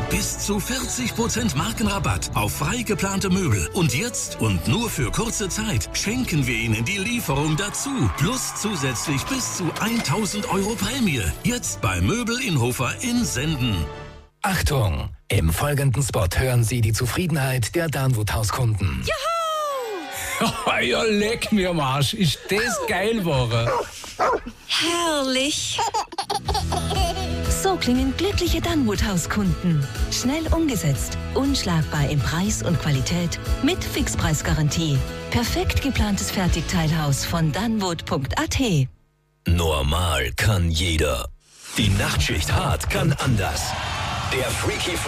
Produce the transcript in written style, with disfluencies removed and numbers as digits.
Bis zu 40% Markenrabatt auf frei geplante Möbel. Und jetzt und nur für kurze Zeit schenken wir Ihnen die Lieferung dazu. Plus zusätzlich bis zu 1.000 Euro Prämie. Jetzt bei Möbel Inhofer in Senden. Achtung! Im folgenden Spot hören Sie die Zufriedenheit der Danwood-Hauskunden. Ja, ja, leck mir am Arsch. Ist das geil geworden? Herrlich. So klingen glückliche Danwood-Hauskunden. Schnell umgesetzt, unschlagbar in Preis und Qualität, mit Fixpreisgarantie. Perfekt geplantes Fertigteilhaus von danwood.at. Normal kann jeder. Die Nachtschicht hart kann anders. Der Freaky